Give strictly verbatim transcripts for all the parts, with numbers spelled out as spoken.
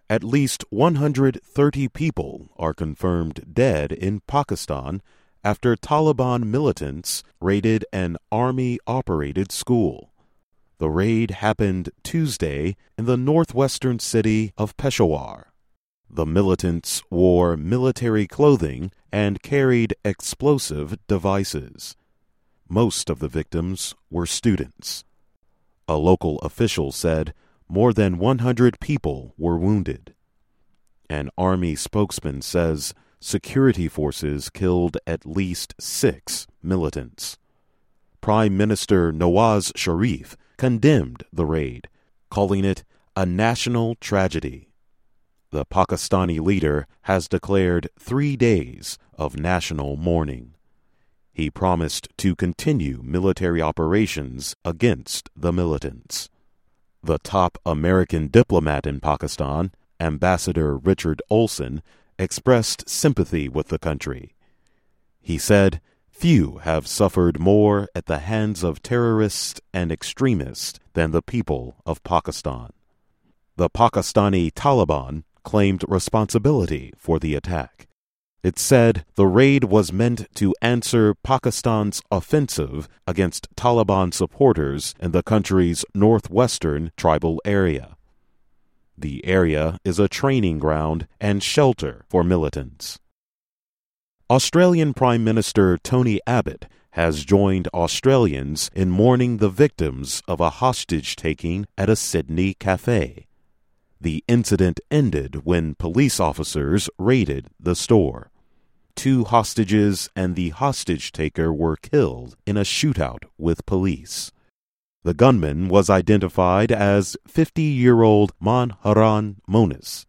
At least one hundred thirty people are confirmed dead in Pakistan after Taliban militants raided an army-operated school. The raid happened Tuesday in the northwestern city of Peshawar. The militants wore military clothing and carried explosive devices. Most of the victims were students. A local official said more than one hundred people were wounded. An army spokesman says security forces killed at least six militants. Prime Minister Nawaz Sharif condemned the raid, calling it a national tragedy. The Pakistani leader has declared three days of national mourning. He promised to continue military operations against the militants. The top American diplomat in Pakistan, Ambassador Richard Olson, expressed sympathy with the country. He said, "Few have suffered more at the hands of terrorists and extremists than the people of Pakistan." The Pakistani Taliban claimed responsibility for the attack. It said the raid was meant to answer Pakistan's offensive against Taliban supporters in the country's northwestern tribal area. The area is a training ground and shelter for militants. Australian Prime Minister Tony Abbott has joined Australians in mourning the victims of a hostage-taking at a Sydney cafe. The incident ended when police officers raided the store. Two hostages and the hostage-taker were killed in a shootout with police. The gunman was identified as fifty-year-old Manharan Monis.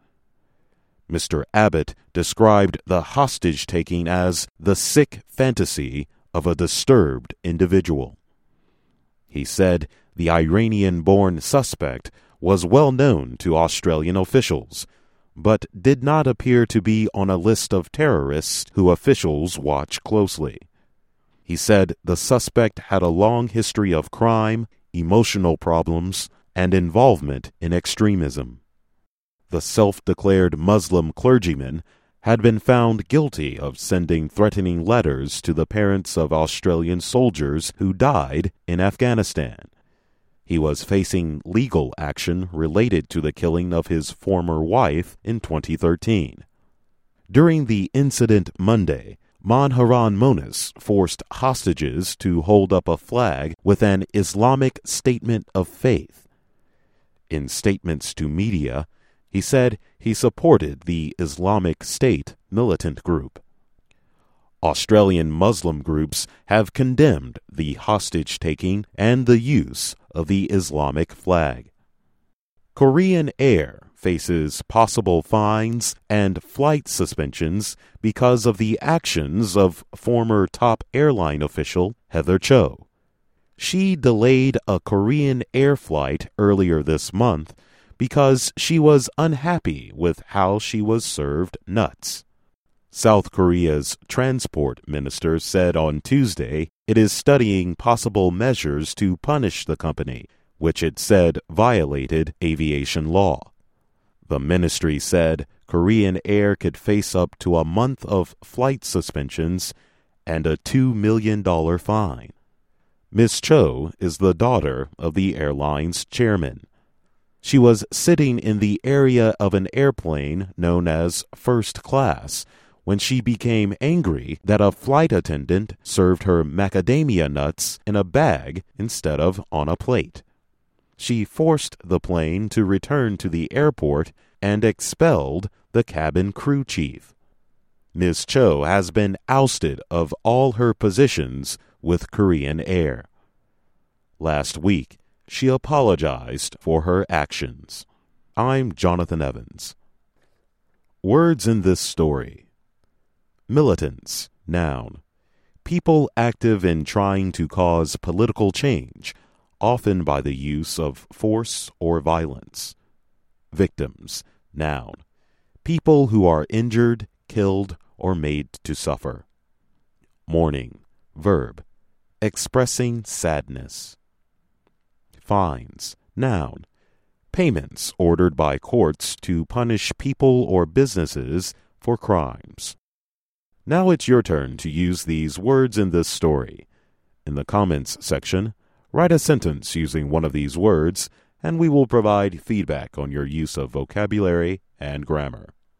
Mister Abbott described the hostage-taking as the sick fantasy of a disturbed individual. He said the Iranian-born suspect was well known to Australian officials, but did not appear to be on a list of terrorists who officials watch closely. He said the suspect had a long history of crime, emotional problems, and involvement in extremism. The self-declared Muslim clergyman had been found guilty of sending threatening letters to the parents of Australian soldiers who died in Afghanistan. He was facing legal action related to the killing of his former wife in twenty thirteen. During the incident Monday, Manharan Monis forced hostages to hold up a flag with an Islamic statement of faith. In statements to media, he said he supported the Islamic State militant group. Australian Muslim groups have condemned the hostage-taking and the use of the Islamic flag. Korean Air faces possible fines and flight suspensions because of the actions of former top airline official Heather Cho. She delayed a Korean Air flight earlier this month because she was unhappy with how she was served nuts. South Korea's transport minister said on Tuesday it is studying possible measures to punish the company, which it said violated aviation law. The ministry said Korean Air could face up to a month of flight suspensions and a two million dollars fine. Miz Cho is the daughter of the airline's chairman. She was sitting in the area of an airplane known as first class when she became angry that a flight attendant served her macadamia nuts in a bag instead of on a plate. She forced the plane to return to the airport and expelled the cabin crew chief. Miz Cho has been ousted of all her positions with Korean Air. Last week, she apologized for her actions. I'm Jonathan Evans. Words in this story. Militants, noun. People active in trying to cause political change, often by the use of force or violence. Victims, noun. People who are injured, killed, or made to suffer. Mourning, verb. Expressing sadness. Fines, noun. payments ordered by courts to punish people or businesses for crimes. Now it's your turn to use these words in this story. In the comments section, write a sentence using one of these words, and we will provide feedback on your use of vocabulary and grammar.